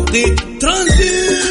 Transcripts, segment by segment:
توقيت ترانزيت.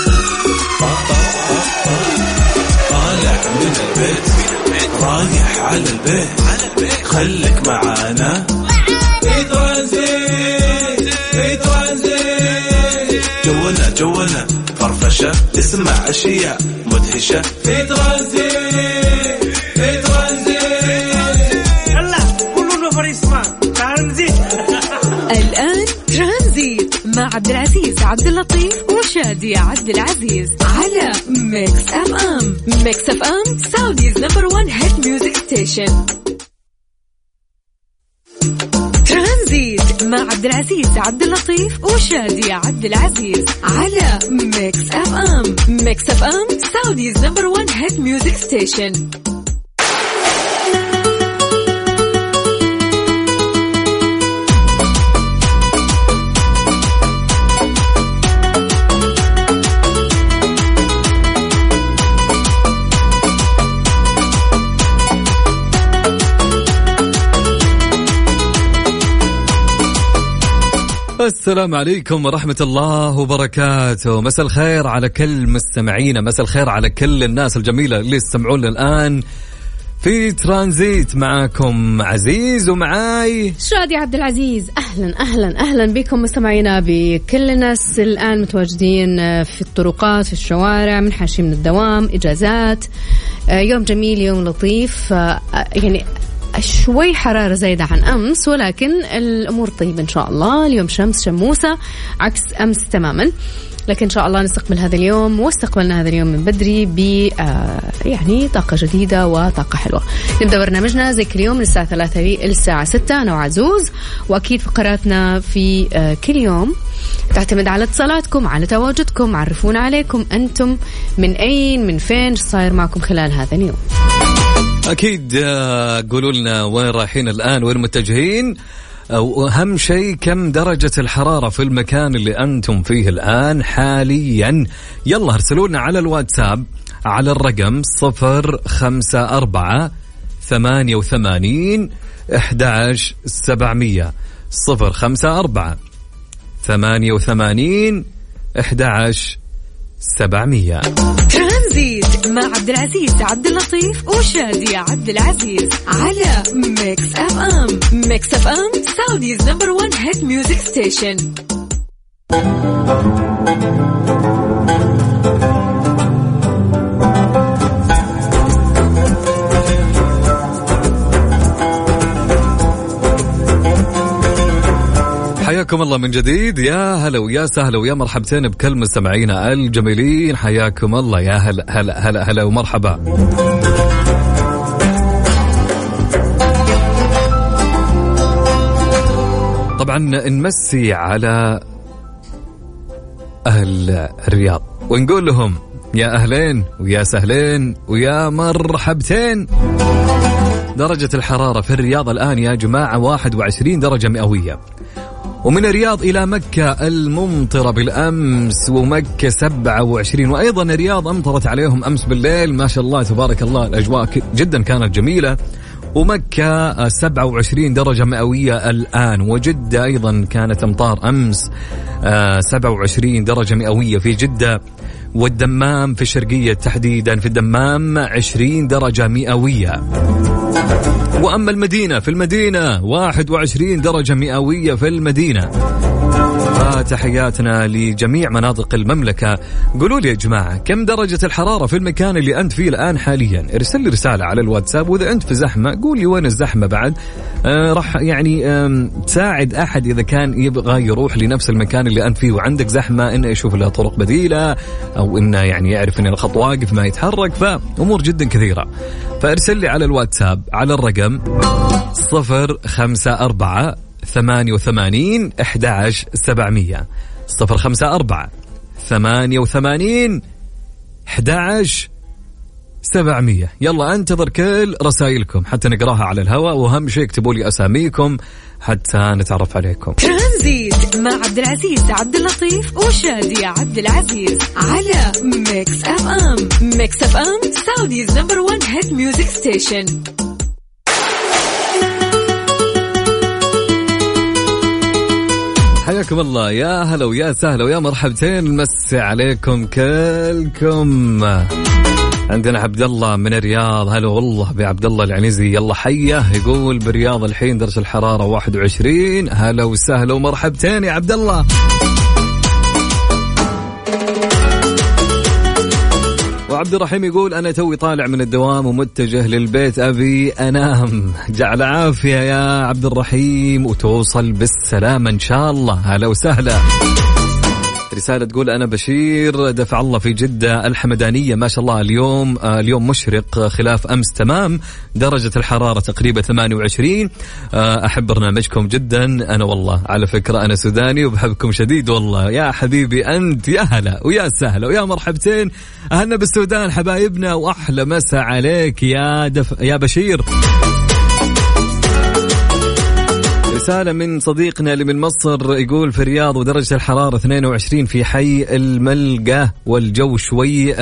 طالع من البيت رايح على البيت، خليك معانا في ترانزيت. في ترانزيت جولنا فرفشة، تسمع أشياء مدهشة في ترانزيت. في ترانزيت يلا كلنا فريسمان ترانزيت. الآن ترانزيت مع عبد العزيز عبد اللطيف وشادي عبد العزيز على ميكس اف ام. ميكس اف ام سعوديز نمبر 1 هيت ميوزك ستيشن. ترانزيت مع عبد العزيز عبد اللطيف وشادي عبد العزيز على ميكس اف ام. ميكس اف ام سعوديز نمبر 1 هيت ميوزك ستيشن. السلام عليكم ورحمة الله وبركاته. مساء الخير على كل مستمعينا، مساء الخير على كل الناس الجميلة اللي يستمعون الآن في ترانزيت. معكم عزيز ومعاي شادي عبد العزيز. أهلا بكم مستمعينا بكل الناس الآن متواجدين في الطرقات، في الشوارع، من حاشي من الدوام، إجازات، يوم جميل، يوم لطيف، يعني شوي حرارة زايدة عن أمس، ولكن الأمور طيبة إن شاء الله. اليوم شمس شموسة عكس أمس تماما، لكن إن شاء الله نستقبل هذا اليوم، واستقبلنا هذا اليوم من بدري يعني طاقة جديدة وطاقة حلوة. نبدأ برنامجنا زي كل يوم من الساعة 3 للساعة 6 أنا وعزوز، وأكيد فقراتنا في كل يوم تعتمد على اتصالاتكم، على تواجدكم. عرفونا عليكم أنتم من أين، من فين، صاير معكم خلال هذا اليوم. أكيد قولوا لنا وين رايحين الآن، وين متجهين، وأهم شيء كم درجة الحرارة في المكان اللي أنتم فيه الآن حاليا. يلا ارسلوا لنا على الواتساب على الرقم 054 88 11 700 054 88 11 700. ترانزيت مع عبد العزيز عبد اللطيف وشادي عبد العزيز على ميكس اف ام. ميكس اف ام سعوديز نمبر 1 هيت ميوزك ستيشن. حياكم الله من جديد، يا هلا ويا سهلا ويا مرحبتين بكل مستمعينا الجميلين. حياكم الله، يا هلا هلا هلا هلا ومرحبا. طبعا نمسي على أهل الرياض ونقول لهم يا أهلين ويا سهلين ويا مرحبتين. درجة الحرارة في الرياض الآن يا جماعة 21 درجة مئوية، ومن الرياض إلى مكة الممطرة بالأمس، ومكة 27، وأيضا الرياض أمطرت عليهم أمس بالليل. ما شاء الله تبارك الله، الأجواء جدا كانت جميلة. ومكة 27 درجة مئوية الآن، وجدة أيضا كانت أمطار أمس 27 درجة مئوية في جدة، والدمام في الشرقية تحديدا في الدمام 20 درجة مئوية. وأما المدينة، في المدينة 21 درجة مئوية في المدينة. تحياتنا لجميع مناطق المملكة. قولوا لي يا جماعة كم درجة الحرارة في المكان اللي أنت فيه الآن حاليا. ارسل لي رسالة على الواتساب، وإذا أنت في زحمة قول لي وين الزحمة بعد. راح يعني تساعد أحد إذا كان يبغى يروح لنفس المكان اللي أنت فيه وعندك زحمة، إنه يشوف له طرق بديلة، أو إنه يعني يعرف إن الخط واقف ما يتحرك، فأمور جدا كثيرة. فارسل لي على الواتساب على الرقم 054 88 11 700 054 88 11 700. يلا انتظر كل رسائلكم حتى نقراها على الهواء، واهم شيء اكتبوا لي اساميكم حتى نتعرف عليكم. ترانزيت مع عبد العزيز عبد اللطيف وشادي عبد العزيز على ميكس اف ام. ميكس اف ام سعوديز نمبر 1 هيت ميوزك ستيشن. حياكم حياكم الله، يا هلا ويا سهلا ويا مرحبتين، مسي عليكم كلكم. عندنا عبد الله من الرياض، هلا والله بعبد الله العنزي، يلا حيه. يقول بالرياض الحين درجة الحرارة 21. هلا وسهلا ومرحبتين يا عبد الله. وعبد الرحيم يقول أنا توي طالع من الدوام ومتجه للبيت أبي أنام. جعل عافية يا عبد الرحيم وتوصل بالسلامة إن شاء الله. هلا وسهلا. رسالة تقول أنا بشير دفع الله في جدة الحمدانية، ما شاء الله اليوم مشرق خلاف أمس تمام، درجة الحرارة تقريبا 28. أحب برنامجكم جدا. أنا والله على فكرة أنا سوداني وبحبكم شديد والله يا حبيبي أنت. يا هلا ويا سهلا ويا مرحبتين، أهلنا بالسودان حبايبنا، وأحلى مسا عليك يا بشير. رسالة من صديقنا اللي من مصر يقول في الرياض ودرجة الحرارة 22 في حي الملقا، والجو شوي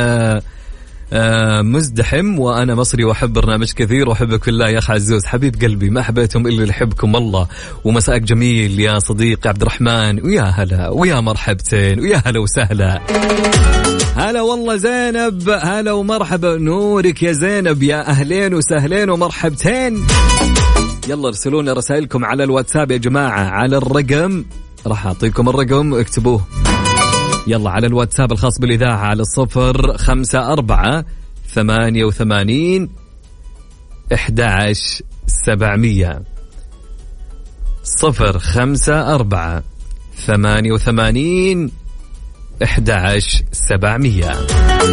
مزدحم، وأنا مصري وأحب برنامج كثير وأحبك في الله يا أخ عزوز حبيب قلبي، ما حبيتهم إلا اللي يحبكم والله. ومساءك جميل يا صديقي عبد الرحمن، ويا هلا ويا مرحبتين ويا هلا وسهلا. هلا والله زينب، هلا ومرحبا، نورك يا زينب، يا أهلين وسهلين ومرحبتين. يلا ارسلونا رسائلكم على الواتساب يا جماعة، على الرقم راح أعطيكم الرقم اكتبوه يلا على الواتساب الخاص بالإذاعة على 054-88-11700 054-88-11700.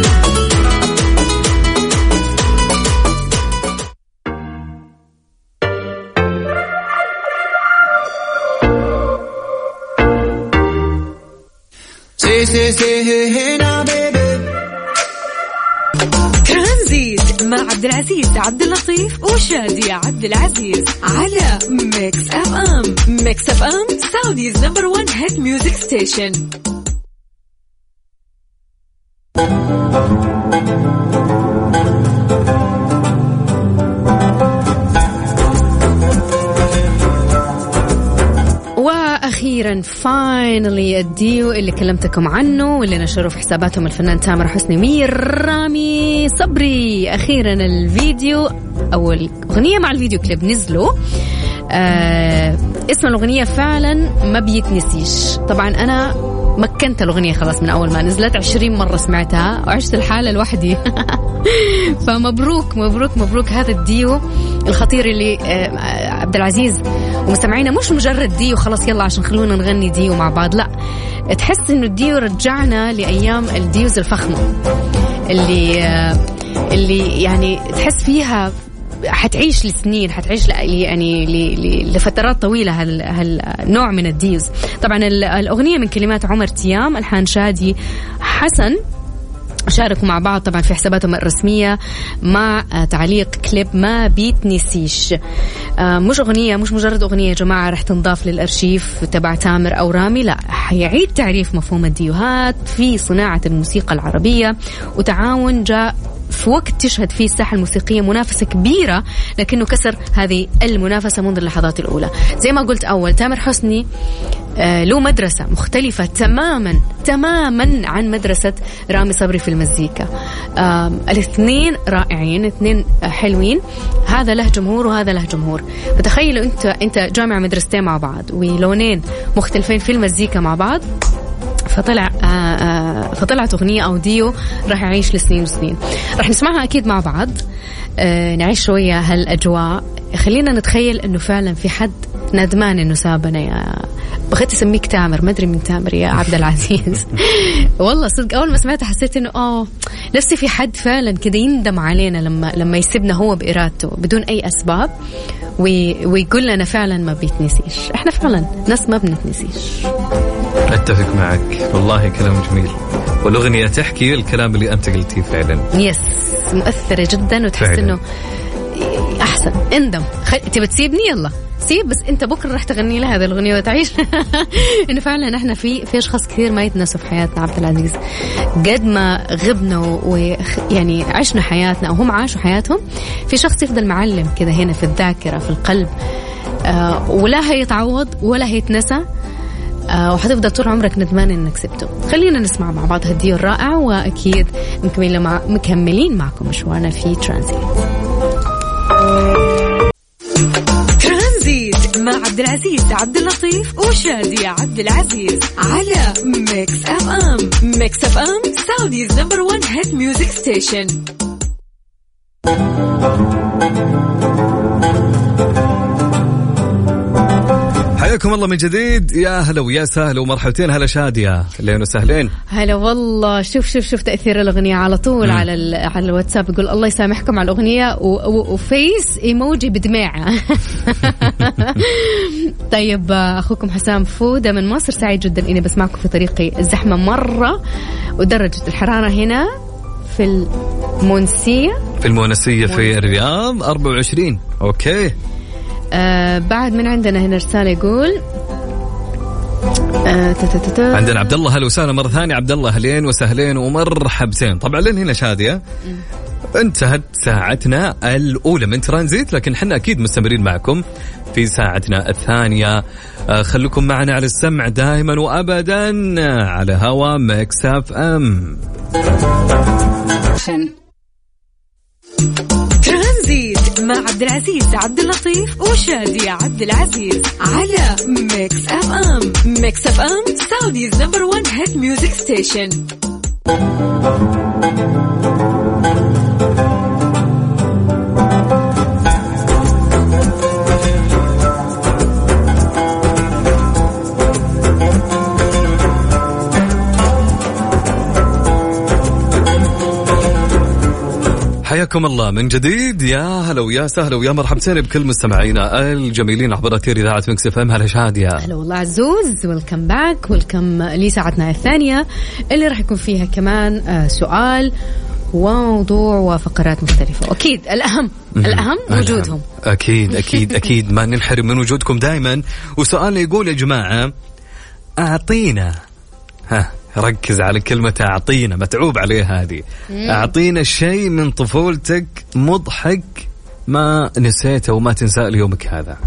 ترانزيت مع عبد العزيز عبد اللطيف وشادية عبد العزيز على ميكس اف ام. ميكس اف ام سعوديز نمبر 1 هيت ميوزك ستيشن. أخيرا فاينلي الديو اللي كلمتكم عنه واللي نشروا في حساباتهم الفنان تامر حسني ورامي صبري. أخيرا الفيديو أو الأغنية مع الفيديو كليب نزلوا. اسم الأغنية فعلا ما بيتنسيش. طبعا أنا مكنت الأغنية خلاص من أول ما نزلت 20 مرة سمعتها وعشت الحالة لوحدي. فمبروك مبروك مبروك هذا الديو الخطير اللي عبد العزيز ومستمعينا مش مجرد ديو خلاص يلا عشان خلونا نغني ديو مع بعض، لا تحس إنه الديو رجعنا لأيام الديوز الفخمة اللي يعني تحس فيها حتعيش لسنين، حتعيش يعني لفترات طويلة هالنوع من الديوز. طبعا الأغنية من كلمات عمر تيام، ألحان شادي حسن، شاركوا مع بعض طبعا في حساباتهم الرسمية مع تعليق كليب ما بيتنسيش. مش أغنية، مش مجرد أغنية يا جماعة رح تنضاف للأرشيف تبع تامر أو رامي، لا حيعيد تعريف مفهوم الديوهات في صناعة الموسيقى العربية، وتعاون جاء في وقت تشهد فيه الساحة الموسيقية منافسة كبيرة، لكنه كسر هذه المنافسة منذ اللحظات الأولى. زي ما قلت أول، تامر حسني له مدرسة مختلفة تماما عن مدرسة رامي صبري في المزيكا. الاثنين رائعين، اثنين حلوين، هذا له جمهور وهذا له جمهور. فتخيلوا انت جامع مدرستين مع بعض ولونين مختلفين في المزيكا مع بعض، فطلعت أغنية أو ديو راح يعيش لسنين وسنين. راح نسمعها أكيد مع بعض، نعيش شوية هالأجواء. خلينا نتخيل أنه فعلا في حد ندمان أنه سابنا. بغيت أسميك تامر، ما أدري من تامر يا عبد العزيز. والله صدق أول ما سمعتها حسيت أنه نفسي في حد فعلا كده يندم علينا لما يسيبنا هو بإرادته بدون أي أسباب، ويقول لنا فعلا ما بيتنسيش. إحنا فعلا ناس ما بنتنسيش. أتفق معك والله، كلام جميل، والأغنية تحكي الكلام اللي أنت قلتيه فعلا. يس، مؤثرة جدا، وتحس إنه أحسن. اندم تبى تسيبني، يلا سيب، بس أنت بكرة راح تغني لها هذه الأغنية وتعيش. إنه فعلا إحنا في أشخاص كثير ما يتناسوا في حياتنا عبد العزيز، قد ما غبنا ويعني عشنا حياتنا أو هم عاشوا حياتهم، في شخص يفضل معلم كذا هنا في الذاكرة في القلب، ولا هيتعوض ولا هيتنسى. وحتفضل طول عمرك ندمان انك سبته. خلينا نسمع مع بعض هالديو الرائع، واكيد مكملين معكم مشوارنا في ترانزيت. ترانزيت مع عبد العزيز عبد اللطيف وشادية عبد العزيز على ميكس اف ام. ميكس اف ام سعوديز نمبر 1 هيت ميوزك ستيشن. حياكم الله من جديد، يا هلا ويا سهلا ومرحبتين. هلا شادية، اهلين وسهلين. هلا والله. شوف تأثير الأغنية على طول على الواتساب. يقول الله يسامحكم على الأغنية وفيس ايموجي بدماعة. طيب أخوكم حسام فودة من مصر، سعيد جدا إني بسمعكم في طريقي. الزحمة مرة ودرجة الحرارة هنا في المونسية في الرياض 24. أوكي. بعد من عندنا هنا رسالة يقول عندنا عبد الله. هلا وسهلا مرة ثانية عبد الله، اهلين وسهلين ومرحبتين. طبعا لين هنا شادية انتهت ساعتنا الأولى من ترانزيت، لكن حنا أكيد مستمرين معكم في ساعتنا الثانية. خلوكم معنا على السمع دائما وأبدا على هوا ميكس اف ام. ترانزيت مع عبد العزيز عبد اللطيف وشادية عبد العزيز على ميكس اف ام. ميكس اف ام سعوديز نمبر 1 هيت ميوزك ستيشن. حياكم الله من جديد، يا هلا ويا سهلا ويا مرحبتين بكل مستمعينا الجميلين عبر أثير إذاعة ميكس اف ام. هلا شادية. هلا والله عزوز، ويلكم باك، ويلكم لساعتنا الثانية اللي راح يكون فيها كمان سؤال وموضوع وفقرات مختلفة. أكيد الأهم وجودهم. أكيد ما ننحرم من وجودكم دائما. وسؤال يقول يا جماعة، أعطينا، ركز على كلمة أعطينا، متعوب عليه هذه. أعطينا شيء من طفولتك مضحك ما نسيته وما تنساه ليومك هذا.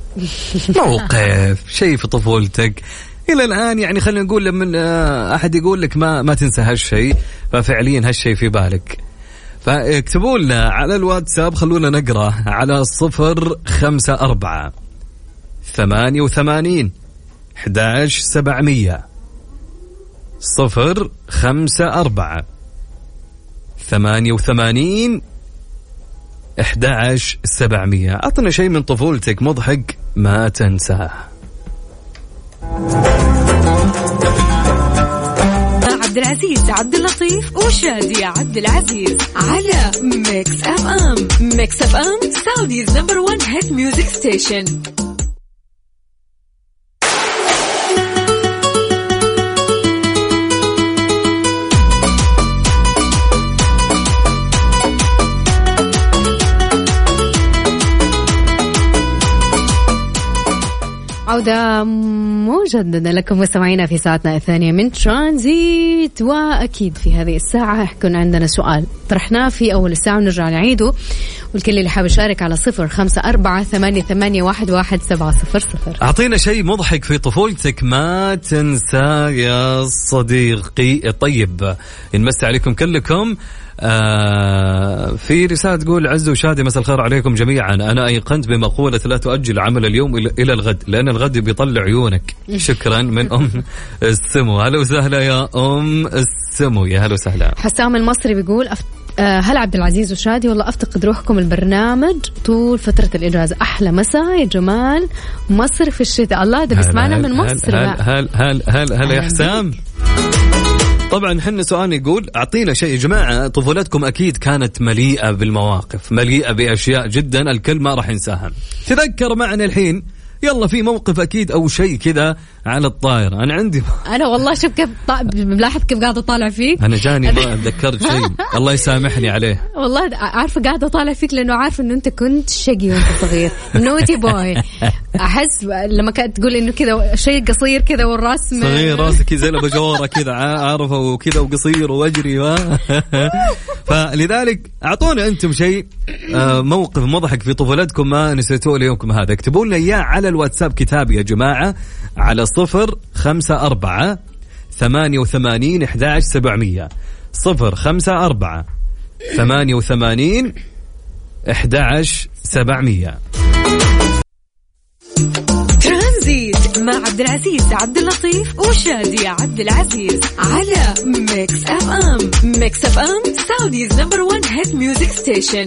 موقف، شيء في طفولتك إلى الآن، يعني خلينا نقول لما أحد يقول لك ما تنسى هالشيء، ففعليا هالشيء في بالك. فاكتبوا لنا على الواتساب، خلونا نقرأ على 054 88 11700 054 88 11700. أعطنا شيء من طفولتك مضحك ما تنساه. عبد العزيز عبد اللطيف وشادية عبد العزيز على ميكس اف ام. ميكس اف ام سعوديز نمبر 1 هيت ميوزك ستيشن. عودة مجددا لكم مستمعينا في ساعتنا الثانية من ترانزيت. وأكيد في هذه الساعة حيكون عندنا سؤال طرحناه في أول الساعة ونرجع نعيده، والكل اللي حاب يشارك على 0548811700. أعطينا شيء مضحك في طفولتك ما تنسى يا صديقي. طيب نمسي عليكم كلكم. في رسالة تقول عز وشادي مساء الخير عليكم جميعا، أنا أيقنت بمقولة لا تؤجل عمل اليوم إلى الغد لأن الغد بيطلع عيونك. شكرا من أم السمو. هلا وسهلا يا أم السمو، يا هلا وسهلا. حسام المصري بيقول هلا عبد العزيز وشادي، والله أفتقد روحكم البرنامج طول فترة الإجازة. أحلى مساء يا جمال، مصر في الشتاء. الله ده بسمعنا من مصر. هلا يا حسام. طبعا حنا سؤال يقول أعطينا شيء. يا جماعة طفولتكم أكيد كانت مليئة بالمواقف، مليئة بأشياء جدا الكل ما راح ينساها. تذكر معنا الحين، يلا في موقف أكيد أو شيء كذا على الطائرة. أنا والله شوف كيف ملاحظ كيف قاعدة أطالع فيك. أنا جاني ما أتذكرت شيء، الله يسامحني عليه. والله عارفة قاعدة أطالع فيك لأنه عارفة إنه أنت كنت شقي وأنت صغير، نوتي بوي. أحس لما كانت تقول إنه كذا شيء قصير كذا والراس صغير، راسك زي البجورة كذا عارفة وكذا وقصير وأجري. فلذلك أعطونا أنتم شيء موقف مضحك في طفولتكم ما نسيتوه ليومكم هذا. اكتبوا لنا إياه على الواتساب كتاب يا جماعة على 054 88 11 700. 054 88 11 700. ترانزيت مع عبد العزيز عبد اللطيف وشادية عبد العزيز على ميكس اف ام. ميكس اف ام سعوديز نمبر 1 هيت ميوزك ستيشن.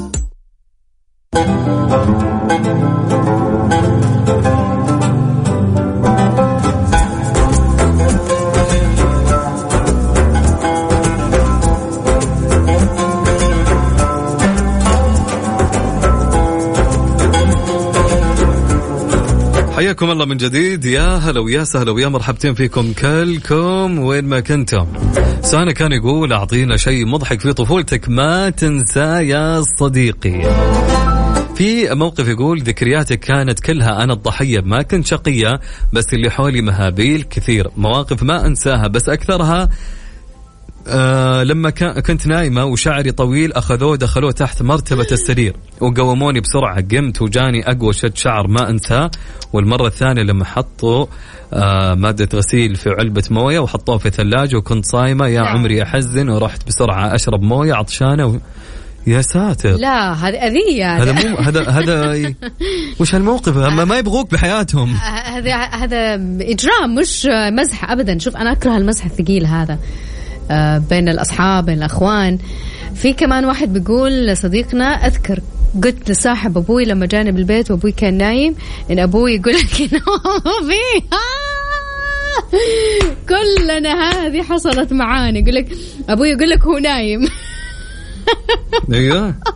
حياكم الله من جديد. يا هلا ويا سهلا ويا مرحبتين فيكم كلكم وين ما كنتم. سانا كان يقول أعطينا شيء مضحك في طفولتك ما تنسى يا صديقي. في موقف يقول كانت كلها أنا الضحية، ما كنت شقية بس اللي حولي مهابيل كثير. مواقف ما أنساها بس أكثرها لما كنت نايمة وشعري طويل دخلوه تحت مرتبة السرير وقوموني بسرعة، قمت وجاني أقوى شد شعر ما أنساه. والمرة الثانية لما حطوا مادة غسيل في علبة موية وحطوه في ثلاجة وكنت صايمة، يا عمري أحزن ورحت بسرعة أشرب موية عطشانة يا ساتر. لا هذا أذية. هذا وش هالموقف؟ ما يبغوك بحياتهم. هذا إجرام مش مزح أبدا. شوف أنا أكره المزح الثقيل هذا بين الأصحاب بين الأخوان. في كمان واحد بيقول صديقنا أذكر قلت لصاحب أبوي لما جاني بالبيت وأبوي كان نايم إن أبوي يقول لك إنه كلنا هذه حصلت معانا. يقول لك أبوي يقول لك هو نايم. ايوه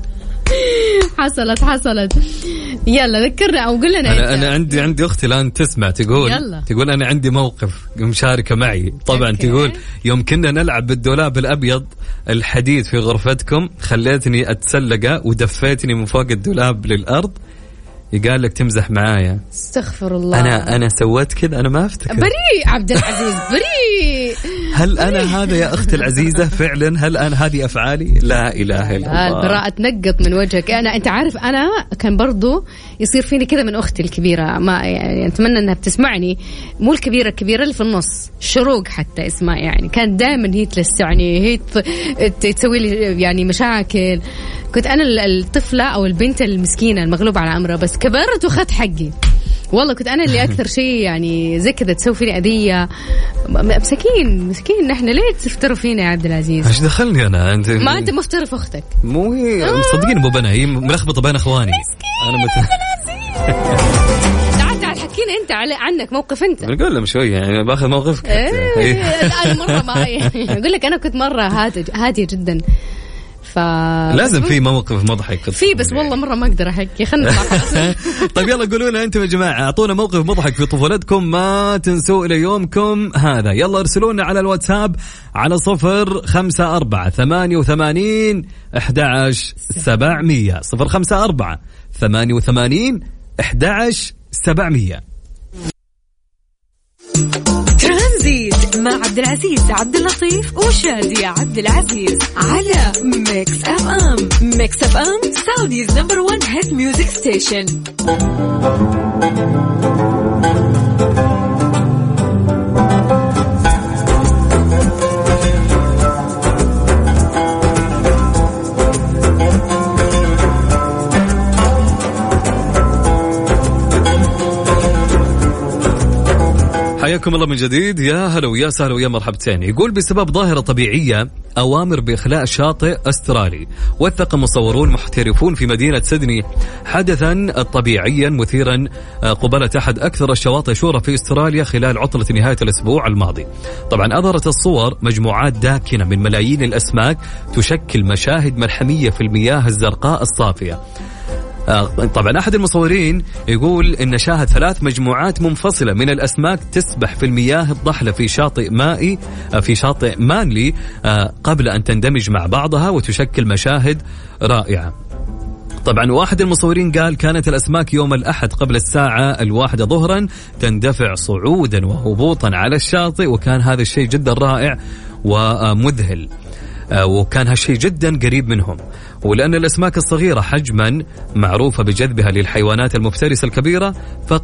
حصلت. يلا ذكرنا او قل لنا. انا عندي اختي الان تسمع تقول انا عندي موقف مشاركه معي طبعا. أوكي. تقول يوم كنا نلعب بالدولاب الابيض الحديد في غرفتكم خليتني اتسلقه ودفيتني من فوق الدولاب للارض. يقال لك تمزح معايا. استغفر الله. انا سويت كذا. انا ما افتكر. بريء عبد العزيز بريء. هل انا هذا يا اختي العزيزه فعلا؟ هل انا هذه افعالي؟ لا اله الا الله. البراءة تنقط من وجهك. انت عارف انا كان برضو يصير فيني كذا من اختي الكبيره. ما يعني اتمنى انها بتسمعني. مو الكبيره اللي في النص شروق حتى اسمها. يعني كانت دائما هي تلسعني هي تسوي لي يعني مشاكل. كنت أنا الطفلة أو البنت المسكينة المغلوبة على أمرها بس كبرت وخذت حقي. والله كنت أنا اللي أكثر شيء يعني زي كذا تسوي فيني أذية. مسكين نحن ليه تفتروا فينا يا عبد العزيز؟ ايش دخلني أنا؟ أنت مفترف في أختك. مو هي صدقيني مو بنا هي ملخبطة بين أخواني. أنا تعال حكينا أنت عنك موقف أنت. بنقول لهم شوية يعني باخذ موقفك. الآن مرة ما أقول لك أنا كنت مرة هادية جدا. لازم في موقف مضحك في بس والله مرة ما أقدر أحكي. خلنا طيب يلا قولوا لنا أنتم يا جماعة أعطونا موقف مضحك في طفولتكم ما تنسوا إلى يومكم هذا. يلا ارسلونا على الواتساب على 054 88 11 700. 054 88 11 700. ترانزيت مع عبد العزيز عبد اللطيف وشادية عبد العزيز على ميكس اف ام. ميكس اف ام سعوديز نمبر 1 هيت ميوزك ستيشن. حياكم الله من جديد. يا هلا ويا سهلا ويا مرحبتين. يقول بسبب ظاهرة طبيعية أوامر بإخلاء شاطئ أسترالي وثق مصورون محترفون في مدينة سيدني حدثا طبيعيا مثيرا قبالة أحد أكثر الشواطئ شهرة في أستراليا خلال عطلة نهاية الأسبوع الماضي. طبعا أظهرت الصور مجموعات داكنة من ملايين الأسماك تشكل مشاهد ملحمية في المياه الزرقاء الصافية. طبعا أحد المصورين يقول إن شاهد 3 مجموعات منفصلة من الأسماك تسبح في المياه الضحلة في شاطئ مانلي قبل أن تندمج مع بعضها وتشكل مشاهد رائعة. طبعا واحد المصورين قال كانت الأسماك يوم الأحد قبل الساعة 1 ظهرا تندفع صعودا وهبوطا على الشاطئ، وكان هذا الشيء جدا رائع ومذهل، وكان هالشيء جدا قريب منهم. ولأن الأسماك الصغيرة حجما معروفة بجذبها للحيوانات المفترسة الكبيرة، فقد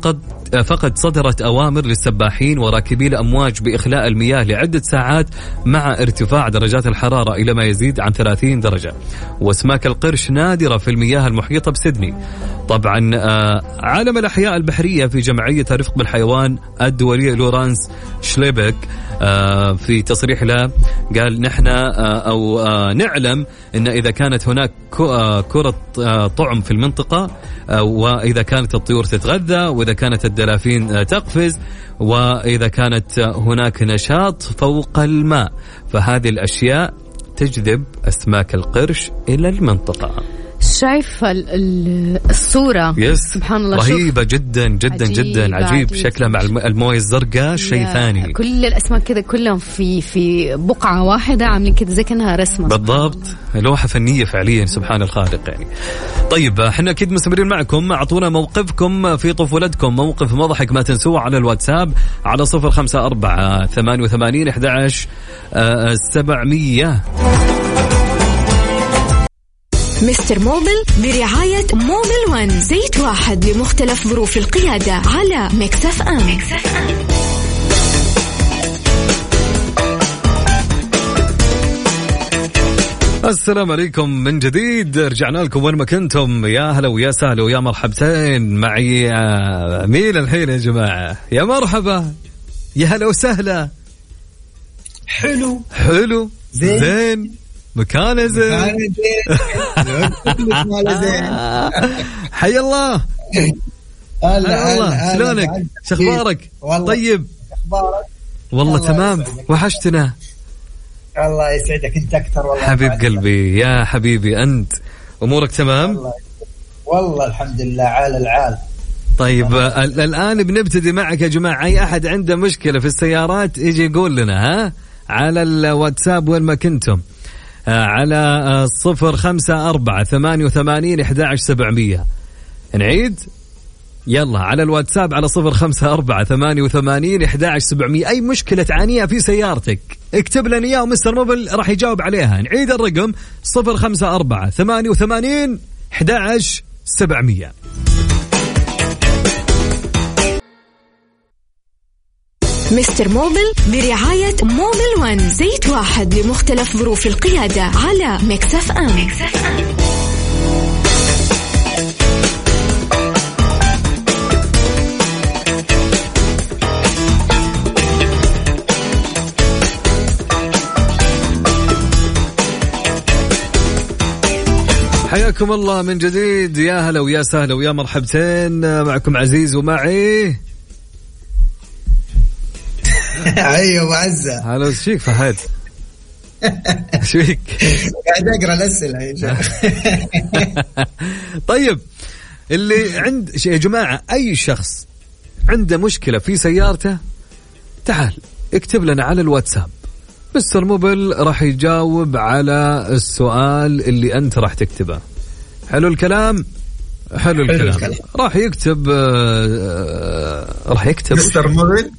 فقد صدرت أوامر للسباحين وراكبي الأمواج بإخلاء المياه لعدة ساعات مع ارتفاع درجات الحرارة إلى ما يزيد عن 30 درجة. وأسماك القرش نادرة في المياه المحيطة بسيدني. طبعا عالم الأحياء البحرية في جمعية الرفق بالحيوان الدولية لورانس شليبك في تصريح له قال نحن أو نعلم أن إذا كانت هناك كرة طعم في المنطقة، وإذا كانت الطيور تتغذى، وإذا كانت الدلافين تقفز، وإذا كانت هناك نشاط فوق الماء، فهذه الأشياء تجذب أسماك القرش إلى المنطقة. شايف الصورة سبحان الله رهيبة جدا جدا جدا عجيب شكلها مع الموية الزرقاء شيء ثاني. كل الأسماك كذا كلهم في بقعة واحدة عاملين كذا زي كأنها رسمة. بالضبط لوحة فنية فعليا سبحان الخالق يعني. طيب احنا أكيد مستمرين معكم. أعطونا موقفكم في طفولتكم، موقف مضحك ما تنسوه على الواتساب على 0548811700. مستر موبل برعاية موبل ون، زيت واحد لمختلف ظروف القيادة على ميكس اف ام. السلام عليكم من جديد، رجعنا لكم وين ما كنتم. يا هلا ويا سهلا ويا مرحبتين. معي مين الحين يا جماعة؟ يا مرحبا يا هلا وسهلا. حلو زين مكانه زين. حي الله. الله شلونك؟ شخبارك؟ طيب والله تمام، وحشتنا. الله يسعدك انت اكثر والله حبيب قلبي يا حبيبي. انت امورك تمام؟ والله الحمد لله عال العال. طيب الان بنبتدي معك يا جماعه. اي احد عنده مشكله في السيارات يجي يقول لنا ها على الواتساب وين ما كنتم على 0548811700. نعيد يلا على الواتساب على 0548811700. أي مشكلة تعانيها في سيارتك اكتب لنا إياه ومستر موبل راح يجاوب عليها. نعيد الرقم 0548811700. مستر موبل برعاية موبل ون، زيت واحد لمختلف ظروف القيادة على ميكس اف ام. حياكم الله من جديد. يا هلا ويا سهلا ويا مرحبتين. معكم عزيز ومعي ايوه معزة. هلا وش فيك فهد؟ ايش فيك؟ قاعد اقرا الاسئله يا جماعه. طيب اللي عند يا جماعه اي شخص عنده مشكله في سيارته تعال اكتب لنا على الواتساب. مستر موبل راح يجاوب على السؤال اللي انت راح تكتبه. حلو الكلام. حلو الكلام. راح يكتب مستر موبل.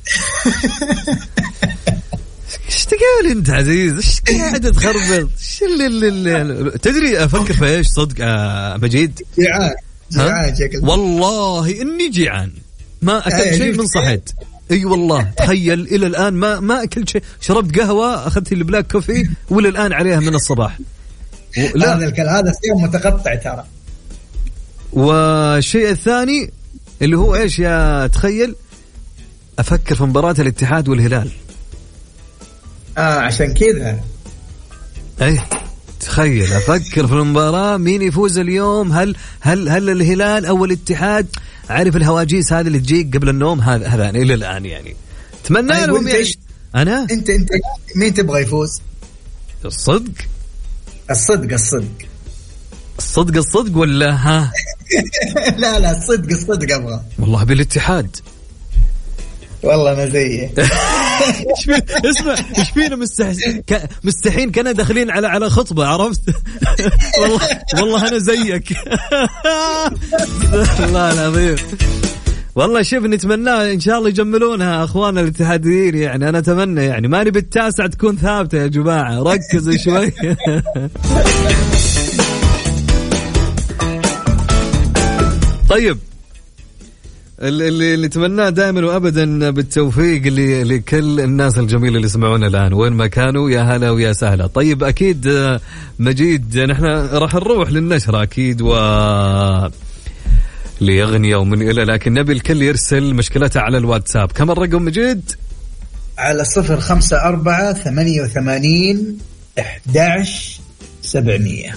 ايش تقول انت عزيز؟ ايش قاعد تخربط؟ ايش اللي تدري افكر في ايش صدق مجيد؟ جيعان شكل. والله اني جيعان ما اكلت شيء من صحيت. اي والله تخيل الى الان ما اكلت شيء. شربت قهوه اخذت البلاك كوفي ولا الان عليها من الصباح. لا هذا صيام متقطع ترى. والشيء الثاني اللي هو ايش يا تخيل افكر في مباراة الاتحاد والهلال. عشان كذا اي تخيل افكر في المباراة مين يفوز اليوم. هل الهلال او الاتحاد؟ عارف الهواجيس هذه اللي تجيك قبل النوم هذا الى الان يعني اتمنى لهم يعني. انا انت مين تبغى يفوز؟ الصدق ولا ها؟ لا الصدق ابغى والله بالاتحاد. والله انا زيي. اسمع ايش فينا مستحين كنا داخلين على خطبه عرفت. والله انا زيك. والله العظيم والله شوف نتمناه ان شاء الله يجملونها اخواننا الاتحاديين يعني. انا اتمنى يعني ما نبي التاسع تكون ثابته يا جماعه. ركزوا شوي. طيب اللي نتمناه دائما وابدا بالتوفيق لكل الناس الجميله اللي يسمعونا الان وين ما كانوا. يا هلا ويا سهلا. طيب اكيد مجيد نحن راح نروح للنشره اكيد لأغنية ومن إلى، لكن نبي الكل يرسل مشكلته على الواتساب. كم الرقم مجيد؟ على 0548811700.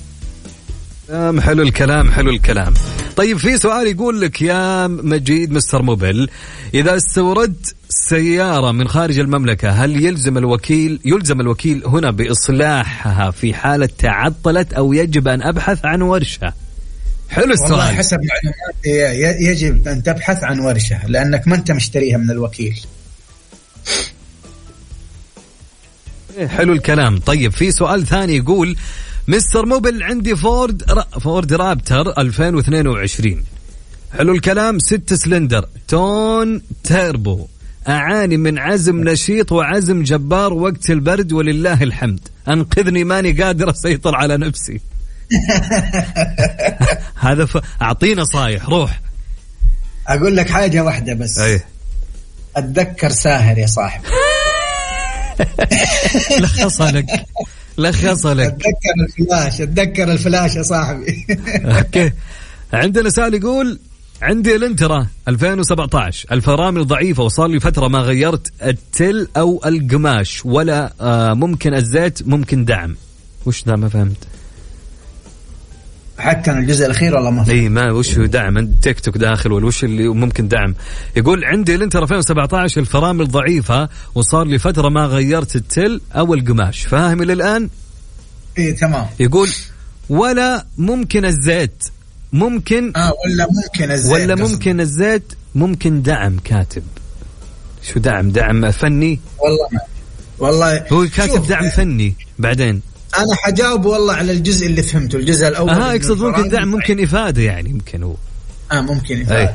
حلو الكلام حلو الكلام. طيب في سؤال يقول لك يا مجيد مستر موبل، إذا استوردت سيارة من خارج المملكة هل يلزم الوكيل هنا بإصلاحها في حالة تعطلت أو يجب أن أبحث عن ورشة؟ حلو السؤال. والله حسب معلوماتي يجب أن تبحث عن ورشة لأنك ما أنت مشتريها من الوكيل. حلو الكلام. طيب في سؤال ثاني يقول مستر موبل عندي فورد رابتر 2022. حلو الكلام. 6 سلندر تون تيربو، أعاني من عزم نشيط وعزم جبار وقت البرد ولله الحمد، أنقذني ماني قادر أسيطر على نفسي. هذا أعطينا صايح روح. أقول لك حاجة واحدة بس. أيه. أتذكر ساهر يا صاحب. لخصلك. أتذكر الفلاش يا صاحبي. أوكي. عندنا سؤال يقول عندي الانترا 2017 الفرامل ضعيفة وصار لي فترة ما غيرت التل أو القماش ولا ممكن الزيت ممكن دعم. وش ده ما فهمت. حتى الجزء الأخير والله ما فهمت. ما وش هو دعم تيك توك داخل ولا وش اللي ممكن دعم. يقول عندي الانترا 2017 الفرامل ضعيفة وصار لي فترة ما غيرت التل أو القماش. فاهم إلى الآن؟ إيه تمام. يقول ولا ممكن الزيت ممكن ولا ممكن الزيت ممكن دعم. كاتب شو دعم فني والله هو كاتب دعم فني. بعدين أنا حجاوب والله على الجزء اللي فهمته الجزء الأول. يقصد ممكن دعم ممكن إفادة يعني ممكن هو ممكن إفادة.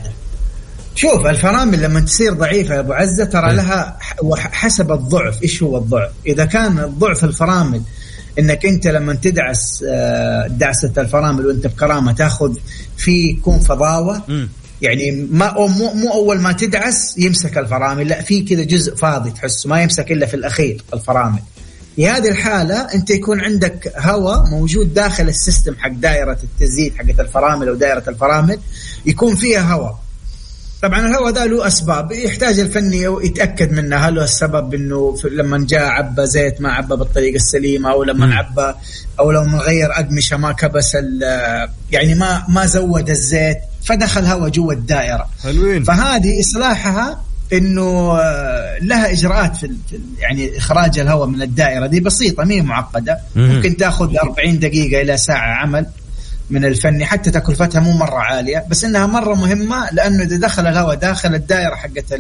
شوف الفرامل لما تصير ضعيفة يا أبو عزة ترى لها حسب الضعف. إيش هو الضعف؟ إذا كان الضعف الفرامل إنك أنت لما تدعس دعسة الفرامل وأنت بكرامة تأخذ فيه يكون فضاوة يعني مو أول ما تدعس يمسك الفرامل، لا في كذا جزء فاضي تحسه ما يمسك إلا في الأخير الفرامل. في هذه الحالة أنت يكون عندك هواء موجود داخل السيستم حق دائرة التزييت حقت الفرامل أو دائرة الفرامل يكون فيها هواء. طبعا الهواء ده له أسباب يحتاج الفني يتأكد منها. هل هو السبب إنه لما جاء عبى زيت ما عبى بالطريقة السليمة أو لما عبى أو لو مغير أقمشة ما كبس يعني ما زود الزيت فدخل هواء جوا الدائرة. حلوين. فهذه إصلاحها إنه لها إجراءات في يعني إخراج الهواء من الدائرة دي بسيطة مين معقدة. ممكن تأخذ 40 دقيقة إلى ساعة عمل من الفني حتى تكلفتها مو مرة عالية بس إنها مرة مهمة لأنه إذا دخل الهواء داخل الدائرة حقت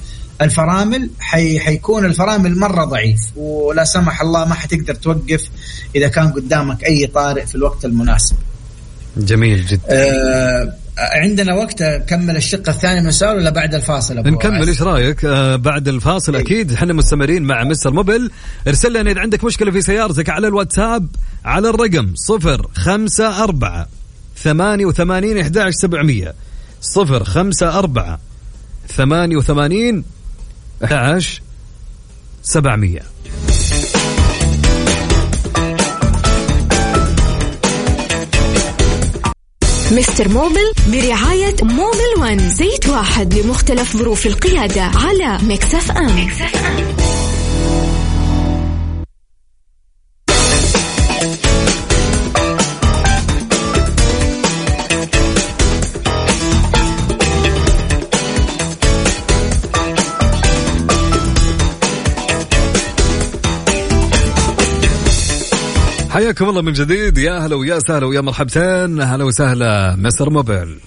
الفرامل حيكون الفرامل مرة ضعيف ولا سمح الله ما حتقدر توقف إذا كان قدامك أي طارئ في الوقت المناسب. جميل جدا. عندنا وقت كمل الشق الثاني من السؤال ولا بعد الفاصل؟ نكمل إيش رأيك؟ بعد الفاصل أكيد احنا مستمرين مع مستر موبل. ارسل لنا إذا عندك مشكلة في سيارتك على الواتساب على الرقم 054-88-11-700 054-88-11-700. مستر موبل برعاية موبل ون، زيت واحد لمختلف ظروف القيادة على ميكس اف ام. حياكم الله من جديد. يا هلا ويا سهلا ويا مرحبتين. هلا وسهلا مستر موبل.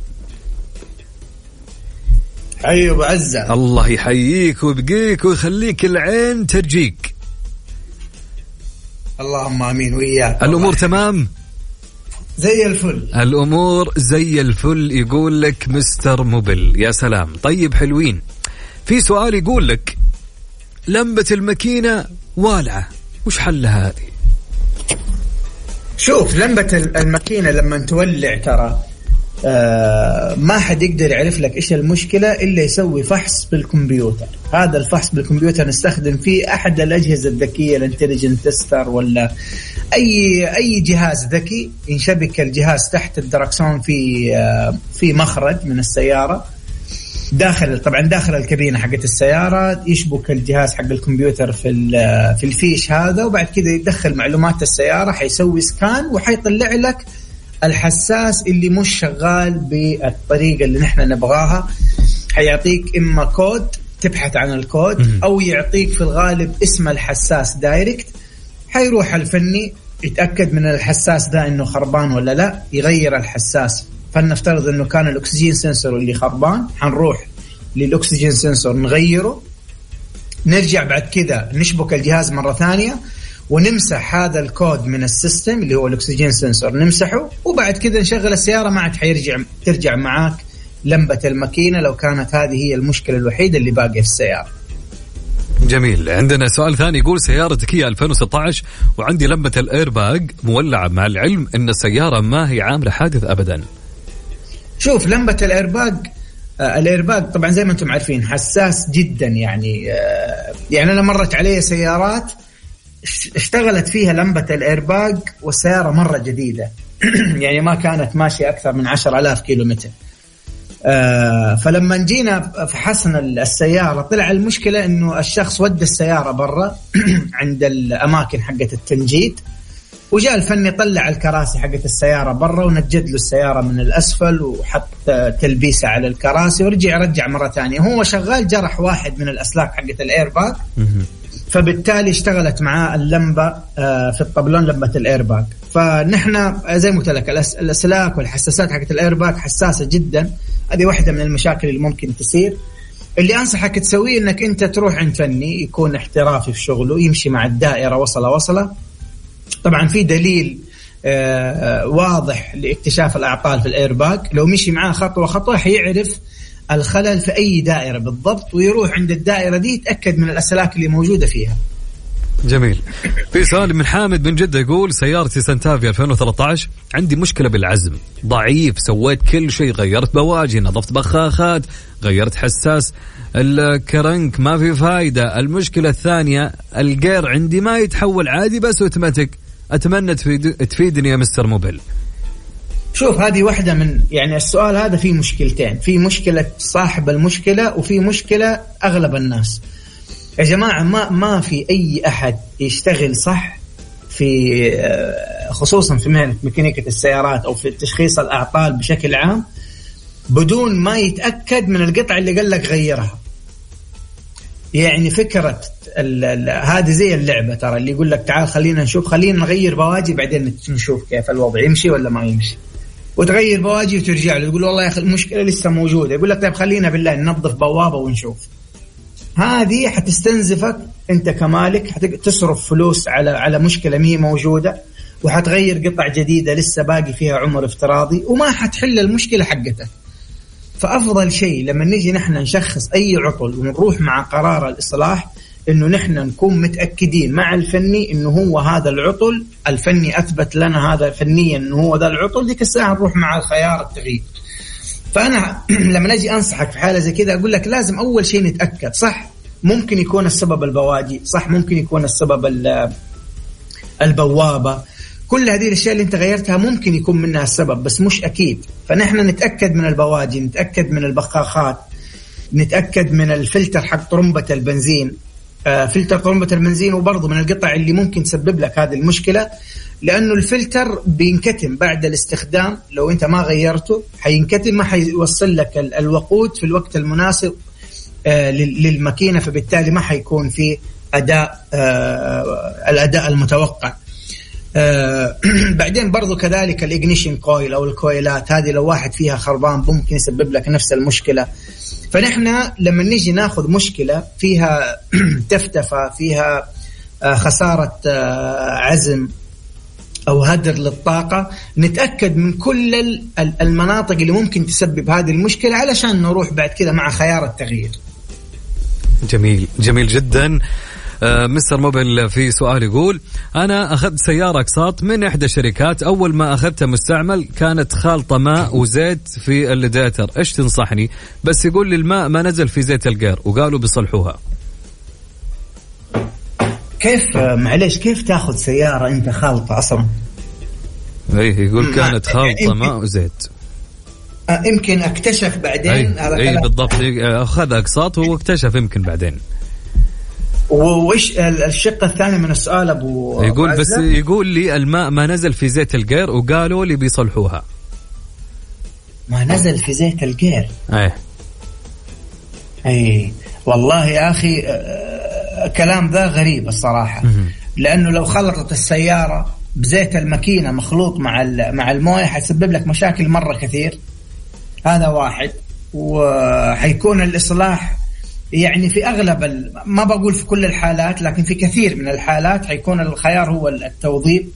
حي ابو عزة. الله يحييك ويبقيك ويخليك العين ترجيك. اللهم امين وياك. الامور تمام زي الفل. الامور زي الفل يقول لك مستر موبل. يا سلام. طيب حلوين. في سؤال يقول لك لمبة الماكينة والعة وش حلها هذه؟ شوف لمبة الماكينة لما تولع ترى ما حد يقدر يعرف لك إيش المشكلة إلا يسوي فحص بالكمبيوتر. هذا الفحص بالكمبيوتر نستخدم فيه أحد الأجهزة الذكية، الانتليجنت تستر ولا أي جهاز ذكي، ينشبك الجهاز تحت الدركسون في مخرج من السيارة داخل الكابينة حقت السيارة، يشبك الجهاز حق الكمبيوتر في الفيش هذا، وبعد كده يدخل معلومات السيارة، حيسوي سكان وحيطلع لك الحساس اللي مش شغال بالطريقة اللي نحن نبغاها. حيعطيك إما كود تبحث عن الكود، أو يعطيك في الغالب اسم الحساس دايركت. حيروح الفني يتأكد من الحساس ده إنه خربان ولا لا، يغير الحساس. فلنفترض إنه كان الأكسجين سنسور اللي خربان، حنروح للأكسجين سنسور نغيره، نرجع بعد كده نشبك الجهاز مرة ثانية ونمسح هذا الكود من السيستم اللي هو الأكسجين سنسور، نمسحه، وبعد كده نشغل السيارة. ما عاد ترجع معاك لمبة الماكينة لو كانت هذه هي المشكلة الوحيدة اللي باقية في السيارة. جميل. عندنا سؤال ثاني يقول سيارة كيا 2016 وعندي لمبة الإيرباج مولعة، مع العلم أن السيارة ما هي عاملة حادث أبدا. شوف، لمبة الإيرباج طبعا زي ما أنتم عارفين حساس جدا، يعني أنا مرت علي سيارات اشتغلت فيها لمبة الإيرباج والسيارة مرة جديدة يعني ما كانت ماشية أكثر من 10,000 كيلومتر. فلما جينا فحصنا السيارة طلع المشكلة إنه الشخص ودى السيارة برا عند الأماكن حقة التنجيد، وجاء الفني طلع الكراسي حقة السيارة برا ونجد له السيارة من الأسفل وحط تلبيسة على الكراسي، ورجع مرة تانية. هو شغال جرح واحد من الأسلاك حقة الإيرباج، فبالتالي اشتغلت معاه اللمبة في الطبلون، لمبة الإيرباج. فنحن زي ما قلت لك الأسلاك والحساسات حقت الإيرباج حساسة جدا، هذه واحدة من المشاكل اللي ممكن تصير. اللي أنصحك تسويه إنك أنت تروح عند فني يكون احترافي في شغله، يمشي مع الدائرة وصلة. طبعا في دليل واضح لاكتشاف الأعطال في الإيرباج، لو مشي معاه خطوة حيعرف الخلل في أي دائرة بالضبط، ويروح عند الدائرة دي يتأكد من الأسلاك اللي موجودة فيها. جميل. في سؤال من حامد من جدة يقول سيارتي سنتافيا 2013 عندي مشكلة بالعزم ضعيف، سويت كل شيء، غيرت بواجي، نظفت بخاخات، غيرت حساس الكرنك، ما في فايدة. المشكلة الثانية الجير عندي ما يتحول عادي بس اوتوماتيك، أتمنى تفيدني يا مستر موبيل. شوف، هذه واحدة من يعني السؤال هذا فيه مشكلتين، في مشكلة صاحب المشكلة وفي مشكلة أغلب الناس. يا جماعة ما في أي أحد يشتغل صح في خصوصا في مهنة ميكانيكة السيارات أو في تشخيص الأعطال بشكل عام بدون ما يتأكد من القطع اللي قال لك غيرها. يعني فكرة هذه زي اللعبة ترى، اللي يقول لك تعال خلينا نغير بواجي بعدين نشوف كيف الوضع يمشي ولا ما يمشي، وتغير بواجي وترجع له يقول والله يا أخي المشكلة لسه موجودة، يقول لك طيب خلينا بالله ننظف بوابة ونشوف. هذه حتستنزفك أنت كمالك، حتصرف فلوس على مشكلة مي موجودة، وحتغير قطع جديدة لسه باقي فيها عمر افتراضي، وما حتحل المشكلة حقتك. فأفضل شيء لما نيجي نحن نشخص أي عطل ونروح مع قرار الإصلاح إنه نحن نكون متأكدين مع الفني إنه هو هذا العطل، الفني أثبت لنا هذا فنيا إنه هو ذا العطل، ديك الساعة نروح مع الخيار التغيير. فأنا لما نجي أنصحك في حالة زي كده أقول لك لازم أول شيء نتأكد، صح ممكن يكون السبب البواجي، صح ممكن يكون السبب البوابة، كل هذه الأشياء اللي أنت غيرتها ممكن يكون منها السبب بس مش أكيد. فنحن نتأكد من البواجي، نتأكد من البخاخات، نتأكد من الفلتر حق طرمبة البنزين، فلتر طرمبة البنزين، وبرضه من القطع اللي ممكن تسبب لك هذه المشكلة، لأنه الفلتر بينكتم بعد الاستخدام، لو أنت ما غيرته حينكتم، ما حيوصل لك الوقود في الوقت المناسب للماكينة، فبالتالي ما حيكون في الأداء المتوقع. بعدين برضو كذلك الإجنيشن كويل أو الكويلات، هذه لو واحد فيها خربان ممكن يسبب لك نفس المشكلة. فنحن لما نيجي ناخذ مشكلة فيها تفتفة، فيها خسارة عزم أو هدر للطاقة، نتأكد من كل المناطق اللي ممكن تسبب هذه المشكلة علشان نروح بعد كده مع خيار التغيير. جميل جميل جدا. مستر موبل في سؤال يقول أنا أخذت سيارة أقساط من إحدى الشركات، أول ما أخذتها مستعمل كانت خالطة ماء وزيت في الليداتر، إيش تنصحني؟ بس يقول لي الماء ما نزل في زيت الجير وقالوا بيصلحوها. كيف معليش كيف تاخذ سيارة أنت خالطة أصلا؟ إيه يقول كانت خالطة ماء وزيت. يمكن اكتشف بعدين. أي بالضبط، أخذ أقساط واكتشف يمكن بعدين. وإيش الشق الثاني من السؤال أبو يقول عزة؟ بس يقول لي الماء ما نزل في زيت الجير وقالوا لي بيصلحوها. ما نزل في زيت الجير؟ أي والله يا أخي كلام ذا غريب الصراحة. لأنه لو خلطت السيارة بزيت الماكينة مخلوط مع الموية حيسبب لك مشاكل مرة كثير، هذا واحد. وحيكون الإصلاح يعني في أغلب ما بقول في كل الحالات، لكن في كثير من الحالات حيكون الخيار هو التوظيف.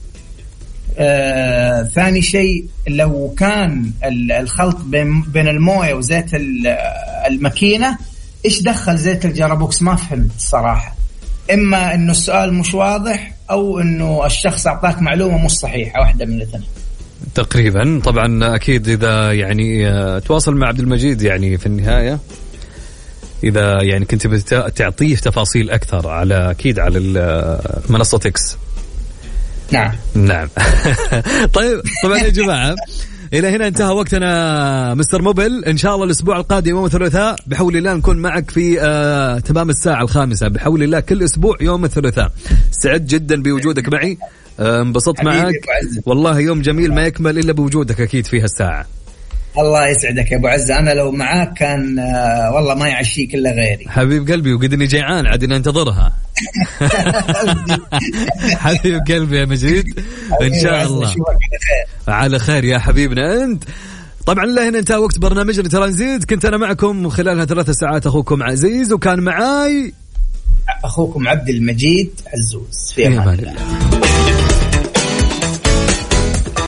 ثاني شيء لو كان الخلط بين الموية وزيت الماكينة، إيش دخل زيت الجرابوكس؟ ما فهمت الصراحة. إما إنه السؤال مش واضح أو إنه الشخص أعطاك معلومة مش صحيحة، واحدة من الاثنين تقريبا. طبعا أكيد إذا يعني تواصل مع عبد المجيد يعني في النهاية، إذا يعني كنت تعطيه تفاصيل أكثر على أكيد على منصة إكس. نعم. طيب طبعا يا جماعة إلى هنا انتهى وقتنا مستر موبل. إن شاء الله الأسبوع القادم يوم الثلاثاء بحول الله نكون معك في تمام الساعة 5 بحول الله كل أسبوع يوم الثلاثاء. سعد جدا بوجودك معي، انبسطت معك والله، يوم جميل ما يكمل إلا بوجودك أكيد في هالساعة. الله يسعدك يا أبو عزة، أنا لو معاك كان والله ما يعشيك إلا غيري. حبيب قلبي وقدني جيعان عاد ننتظرها. حبيب قلبي يا مجيد، إن شاء الله على خير يا حبيبنا أنت. طبعا لا هنا انتهى وقت برنامجنا ترانزيت، كنت أنا معكم خلال 3 ساعات أخوكم عزيز، وكان معاي أخوكم عبد المجيد عزوز. في أمان الله.